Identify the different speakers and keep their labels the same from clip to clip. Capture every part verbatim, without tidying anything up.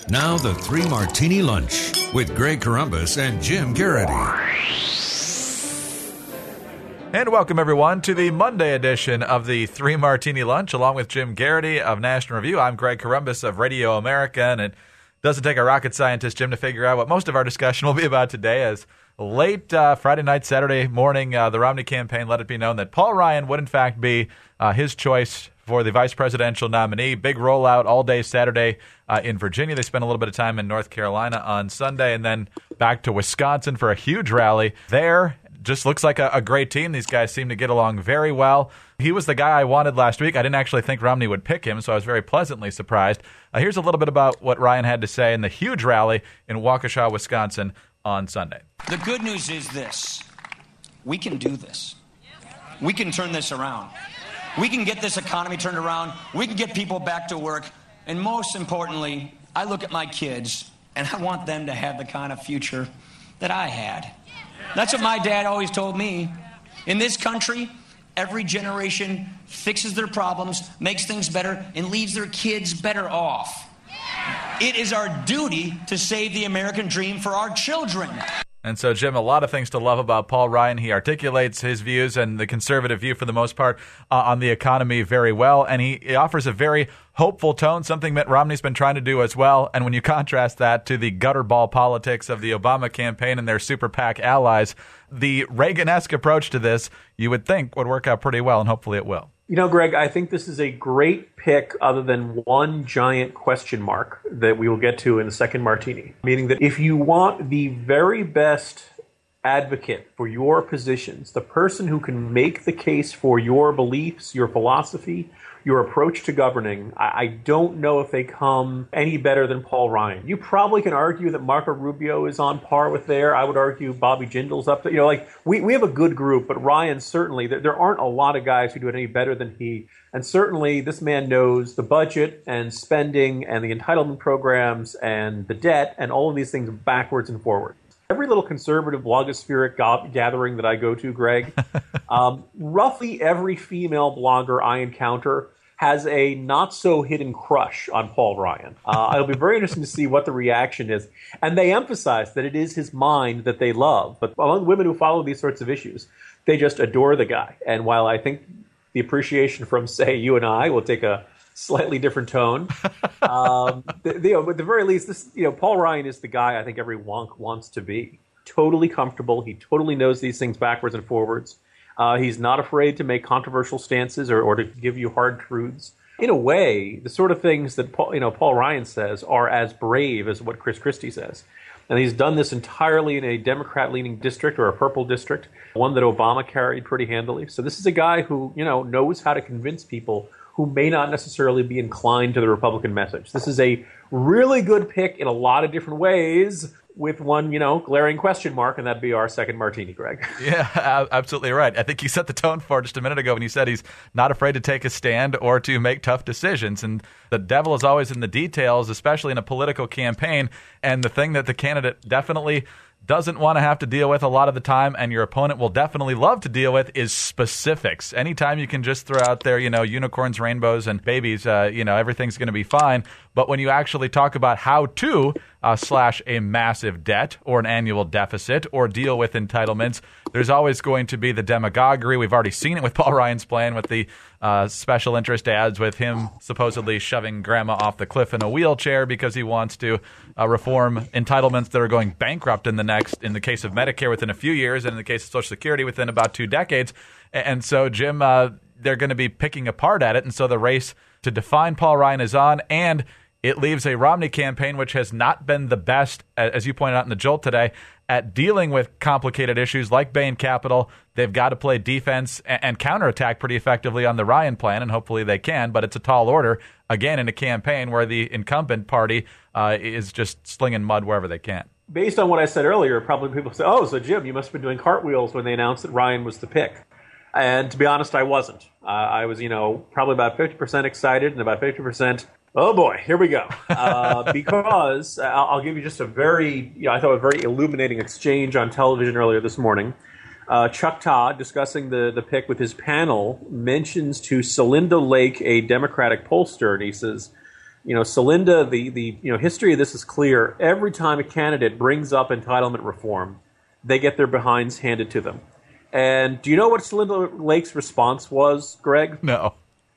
Speaker 1: Now the Three Martini Lunch with Greg Corombos and Jim Garrity.
Speaker 2: And welcome, everyone, to the Monday edition of the Three Martini Lunch, along with Jim Garrity of National Review. I'm Greg Corombos of Radio America, and it doesn't take a rocket scientist, Jim, to figure out what most of our discussion will be about today. As late uh, Friday night, Saturday morning, uh, the Romney campaign let it be known that Paul Ryan would, in fact, be uh, his choice for the vice presidential nominee. Big rollout all day Saturday uh, in Virginia. They spent a little bit of time in North Carolina on Sunday, and then back to Wisconsin for a huge rally there. Just looks like a, a great team. These guys seem to get along very well. He was the guy I wanted last week. I didn't actually think Romney would pick him, so I was very pleasantly surprised. Uh, here's a little bit about what Ryan had to say in the huge rally in Waukesha, Wisconsin on Sunday.
Speaker 3: The good news is this. We can do this. We can turn this around. We can get this economy turned around. We can get people back to work. And most importantly, I look at my kids, and I want them to have the kind of future that I had. That's what my dad always told me. In this country, every generation fixes their problems, makes things better, and leaves their kids better off. It is our duty to save the American dream for our children.
Speaker 2: And so, Jim, a lot of things to love about Paul Ryan. He articulates his views and the conservative view, for the most part, uh, on the economy very well. And he, he offers a very hopeful tone, something Mitt Romney's been trying to do as well. And when you contrast that to the gutterball politics of the Obama campaign and their super PAC allies, the Reagan-esque approach to this, you would think, would work out pretty well, and hopefully it will.
Speaker 4: You know, Greg, I think this is a great pick other than one giant question mark that we will get to in the second martini. Meaning that if you want the very best advocate for your positions, the person who can make the case for your beliefs, your philosophy, your approach to governing, I, I don't know if they come any better than Paul Ryan. You probably can argue that Marco Rubio is on par with there. I would argue Bobby Jindal's up there. You know, like, we, we have a good group, but Ryan certainly, there, there aren't a lot of guys who do it any better than he. And certainly this man knows the budget and spending and the entitlement programs and the debt and all of these things backwards and forwards. Every little conservative blogospheric go- gathering that I go to, Greg, um, roughly every female blogger I encounter has a not-so-hidden crush on Paul Ryan. Uh, it'll be very interesting to see what the reaction is. And they emphasize that it is his mind that they love. But among women who follow these sorts of issues, they just adore the guy. And while I think the appreciation from, say, you and I will take a slightly different tone, um, the, the, you know, at the very least, this, you know, Paul Ryan is the guy I think every wonk wants to be. Totally comfortable. He totally knows these things backwards and forwards. Uh, he's not afraid to make controversial stances or, or to give you hard truths. In a way, the sort of things that Paul, you know, Paul Ryan says are as brave as what Chris Christie says. And he's done this entirely in a Democrat-leaning district or a purple district, one that Obama carried pretty handily. So this is a guy who, you know, knows how to convince people who may not necessarily be inclined to the Republican message. This is a really good pick in a lot of different ways, with one, you know, glaring question mark, and that'd be our second martini, Greg.
Speaker 2: Yeah, absolutely right. I think he set the tone for it just a minute ago when he said he's not afraid to take a stand or to make tough decisions. And the devil is always in the details, especially in a political campaign. And the thing that the candidate definitely doesn't want to have to deal with a lot of the time, and your opponent will definitely love to deal with, is specifics. Anytime you can just throw out there, you know, unicorns, rainbows, and babies, uh, you know, everything's going to be fine. But when you actually talk about how to uh, slash a massive debt or an annual deficit or deal with entitlements, there's always going to be the demagoguery. We've already seen it with Paul Ryan's plan with the uh, special interest ads, with him supposedly shoving grandma off the cliff in a wheelchair because he wants to uh, reform entitlements that are going bankrupt in the next, in the case of Medicare, within a few years, and in the case of Social Security, within about two decades. And so, Jim, uh, they're going to be picking apart at it. And so the race to define Paul Ryan is on, and it leaves a Romney campaign which has not been the best, as you pointed out in the Jolt today, at dealing with complicated issues like Bain Capital. They've got to play defense and, and counterattack pretty effectively on the Ryan plan, and hopefully they can. But it's a tall order, again, in a campaign where the incumbent party uh, is just slinging mud wherever they can.
Speaker 4: Based on what I said earlier, probably people say, oh, so Jim, you must have been doing cartwheels when they announced that Ryan was the pick. And to be honest, I wasn't. Uh, I was, you know, probably about fifty percent excited and about fifty percent, oh boy, here we go. Uh, because I'll, I'll give you just a very, you know, I thought a very illuminating exchange on television earlier this morning. Uh, Chuck Todd, discussing the, the pick with his panel, mentions to Celinda Lake, a Democratic pollster, and he says, You know, Celinda, the, the you know history of this is clear. Every time a candidate brings up entitlement reform, they get their behinds handed to them. And do you know what Celinda Lake's response was, Greg?
Speaker 2: No.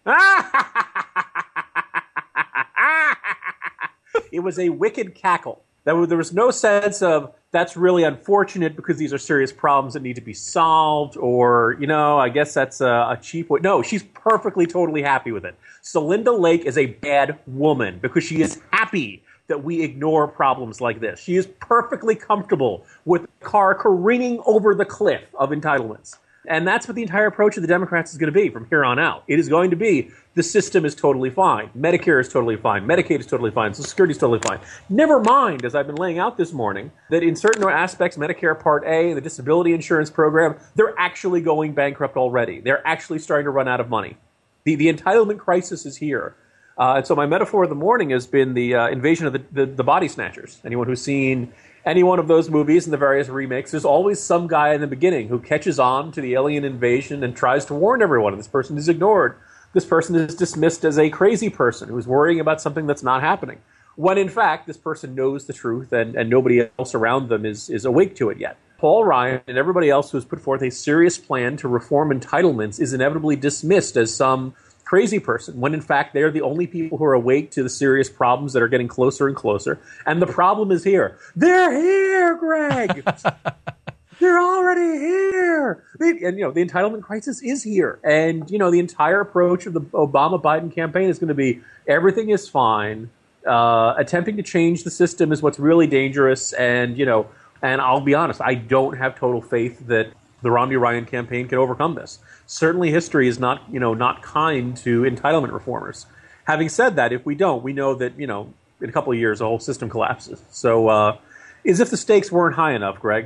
Speaker 4: It was a wicked cackle. There was no sense of, that's really unfortunate because these are serious problems that need to be solved, or, you know, I guess that's a, a cheap way. No, she's perfectly, totally happy with it. Celinda Lake is a bad woman because she is happy that we ignore problems like this. She is perfectly comfortable with the car careening over the cliff of entitlements. And that's what the entire approach of the Democrats is going to be from here on out. It is going to be, the system is totally fine. Medicare is totally fine. Medicaid is totally fine. Social Security is totally fine. Never mind, as I've been laying out this morning, that in certain aspects, Medicare Part A, the disability insurance program, they're actually going bankrupt already. They're actually starting to run out of money. The, the entitlement crisis is here. Uh, and so my metaphor of the morning has been the uh, invasion of the, the, the body snatchers. Anyone who's seen any one of those movies and the various remakes, there's always some guy in the beginning who catches on to the alien invasion and tries to warn everyone. This person is ignored. This person is dismissed as a crazy person who's worrying about something that's not happening, when in fact this person knows the truth and, and nobody else around them is, is awake to it yet. Paul Ryan and everybody else who has put forth a serious plan to reform entitlements is inevitably dismissed as some crazy person, when in fact they're the only people who are awake to the serious problems that are getting closer and closer. And the problem is here. They're here, Greg! They're already here! And, you know, the entitlement crisis is here. And, you know, the entire approach of the Obama-Biden campaign is going to be, everything is fine. Uh, attempting to change the system is what's really dangerous. And, you know, and I'll be honest, I don't have total faith that the Romney Ryan campaign can overcome this. Certainly history is not, you know, not kind to entitlement reformers. Having said that, if we don't, we know that, you know, in a couple of years, the whole system collapses. So, uh, as if the stakes weren't high enough, Greg.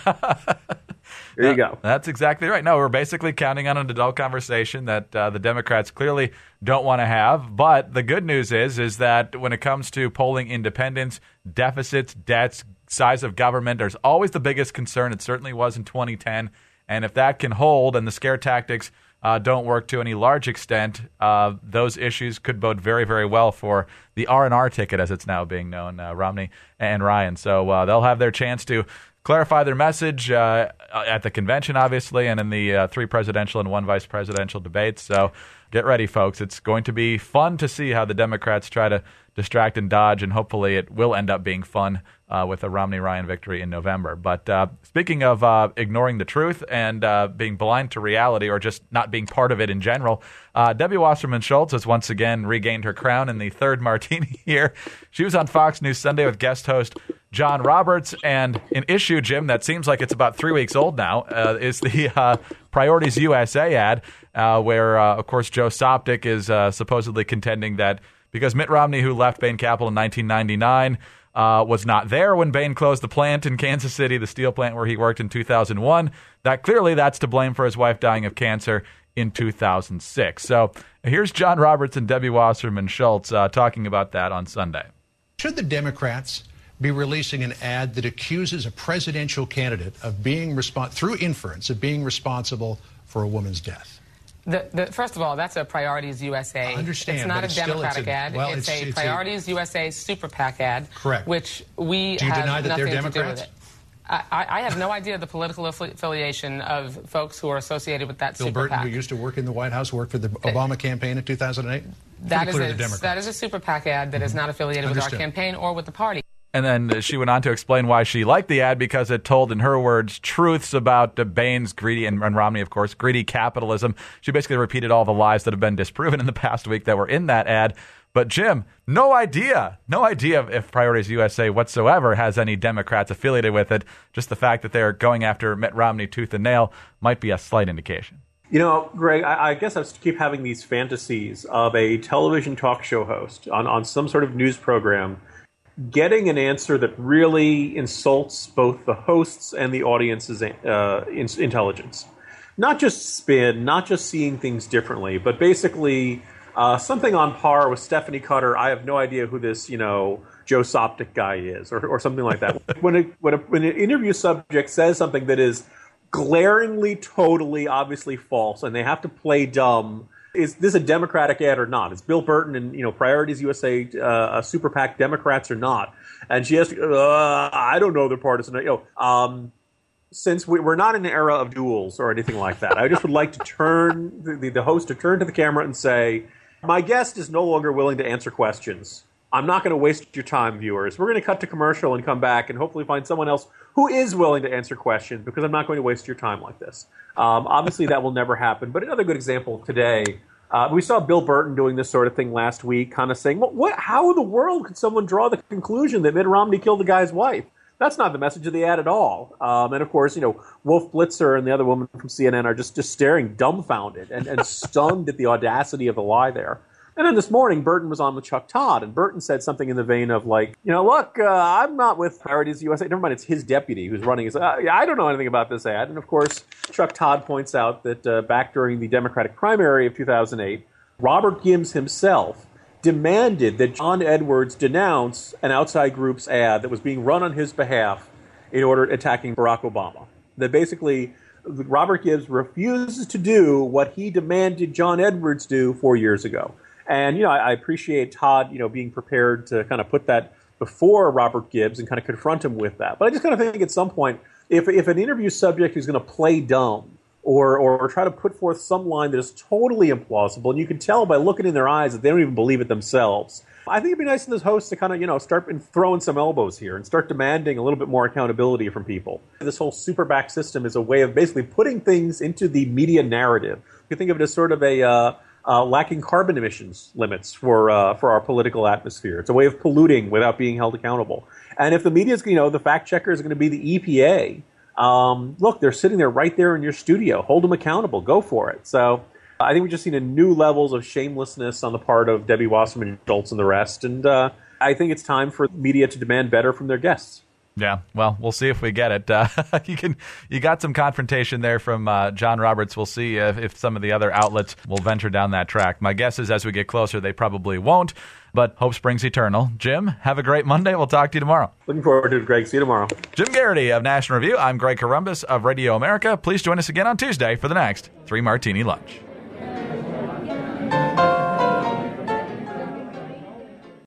Speaker 4: There you go.
Speaker 2: That's exactly right. No, we're basically counting on an adult conversation that uh, the Democrats clearly don't want to have. But the good news is, is that when it comes to polling independence, deficits, debts, size of government, there's always the biggest concern. It certainly was in twenty ten. And if that can hold and the scare tactics uh, don't work to any large extent, uh, those issues could bode very, very well for the R and R ticket, as it's now being known, uh, Romney and Ryan. So uh, they'll have their chance to clarify their message uh, at the convention, obviously, and in the uh, three presidential and one vice presidential debates. So get ready, folks. It's going to be fun to see how the Democrats try to distract and dodge, and hopefully it will end up being fun uh, with a Romney-Ryan victory in November. But uh, speaking of uh, ignoring the truth and uh, being blind to reality, or just not being part of it in general, uh, Debbie Wasserman Schultz has once again regained her crown in the third martini here. She was on Fox News Sunday with guest host John Roberts, and an issue, Jim, that seems like it's about three weeks old now, uh, is the uh, Priorities U S A ad, uh, where, uh, of course, Joe Sopcich is uh, supposedly contending that because Mitt Romney, who left Bain Capital in nineteen ninety-nine, uh, was not there when Bain closed the plant in Kansas City, the steel plant where he worked in two thousand one, that clearly that's to blame for his wife dying of cancer in two thousand six. So here's John Roberts and Debbie Wasserman Schultz uh, talking about that on Sunday.
Speaker 5: Should the Democrats be releasing an ad that accuses a presidential candidate of being respon- through inference of being responsible for a woman's death?
Speaker 6: The, the, first of all, that's a Priorities U S A.
Speaker 5: I understand.
Speaker 6: It's not a
Speaker 5: it's
Speaker 6: Democratic
Speaker 5: still, it's a,
Speaker 6: ad.
Speaker 5: Well,
Speaker 6: it's,
Speaker 5: it's
Speaker 6: a
Speaker 5: it's
Speaker 6: Priorities
Speaker 5: a,
Speaker 6: U S A Super PAC ad.
Speaker 5: Correct.
Speaker 6: Which we
Speaker 5: Do you
Speaker 6: have
Speaker 5: deny that
Speaker 6: nothing
Speaker 5: they're
Speaker 6: to do
Speaker 5: Democrats?
Speaker 6: with it. I, I have no idea the political affili- affiliation of folks who are associated with that
Speaker 5: Bill
Speaker 6: Super
Speaker 5: Burton,
Speaker 6: PAC.
Speaker 5: who used to work in the White House, worked for the Obama campaign in two thousand eight.
Speaker 6: That is,
Speaker 5: clear
Speaker 6: a,
Speaker 5: the Democrats.
Speaker 6: that is a Super PAC ad that mm-hmm. is not affiliated
Speaker 5: Understood.
Speaker 6: with our campaign or with the party.
Speaker 2: And then she went on to explain why she liked the ad, because it told, in her words, truths about uh, Bain's greedy, and, and Romney, of course, greedy capitalism. She basically repeated all the lies that have been disproven in the past week that were in that ad. But, Jim, no idea, no idea if Priorities U S A whatsoever has any Democrats affiliated with it. Just the fact that they're going after Mitt Romney tooth and nail might be a slight indication.
Speaker 4: You know, Greg, I, I guess I keep having these fantasies of a television talk show host on, on some sort of news program getting an answer that really insults both the host's and the audience's uh, in- intelligence. Not just spin, not just seeing things differently, but basically uh, something on par with Stephanie Cutter. I have no idea who this, you know, Joe Sopcich guy is, or, or something like that. when, a, when, a, when an interview subject says something that is glaringly, totally, obviously false, and they have to play dumb is this a Democratic ad or not? Is Bill Burton and, you know, Priorities U S A uh, a super PAC Democrats or not? And she asked, uh, I don't know, they're partisan. You know, um, since we, we're not in an era of duels or anything like that, I just would like to turn the, the host to turn to the camera and say, my guest is no longer willing to answer questions. I'm not going to waste your time, viewers. We're going to cut to commercial and come back and hopefully find someone else who is willing to answer questions, because I'm not going to waste your time like this. Um, obviously, that will never happen. But another good example today, uh, we saw Bill Burton doing this sort of thing last week, kind of saying, well, what, how in the world could someone draw the conclusion that Mitt Romney killed the guy's wife? That's not the message of the ad at all. Um, and, of course, you know, Wolf Blitzer and the other woman from C N N are just, just staring dumbfounded and, and stunned at the audacity of the lie there. And then this morning, Burton was on with Chuck Todd, and Burton said something in the vein of, like, you know, look, uh, I'm not with Priorities U S A. Never mind, it's his deputy who's running. His, uh, I don't know anything about this ad. And, of course, Chuck Todd points out that uh, back during the Democratic primary of two thousand eight, Robert Gibbs himself demanded that John Edwards denounce an outside group's ad that was being run on his behalf in order attacking Barack Obama. That basically Robert Gibbs refuses to do what he demanded John Edwards do four years ago. And, you know, I, I appreciate Todd, you know, being prepared to kind of put that before Robert Gibbs and kind of confront him with that. But I just kind of think at some point, if if an interview subject is going to play dumb or, or or try to put forth some line that is totally implausible, and you can tell by looking in their eyes that they don't even believe it themselves, I think it'd be nice for this host to kind of, you know, start throwing some elbows here and start demanding a little bit more accountability from people. This whole super PAC system is a way of basically putting things into the media narrative. You can think of it as sort of a uh, uh, lacking carbon emissions limits for uh, for our political atmosphere. It's a way of polluting without being held accountable. And if the media is, you know, the fact checker is going to be the E P A, um, look, they're sitting there right there in your studio. Hold them accountable. Go for it. So I think we've just seen a new levels of shamelessness on the part of Debbie Wasserman Schultz and the rest. And uh, I think it's time for media to demand better from their guests.
Speaker 2: Yeah, well, we'll see if we get it. Uh, you can, you got some confrontation there from uh, John Roberts. We'll see if, if some of the other outlets will venture down that track. My guess is as we get closer, they probably won't, but hope springs eternal. Jim, have a great Monday. We'll talk to you tomorrow.
Speaker 4: Looking forward to it, Greg. See you tomorrow.
Speaker 2: Jim Garrity of National Review. I'm Greg Corombos of Radio America. Please join us again on Tuesday for the next Three Martini Lunch.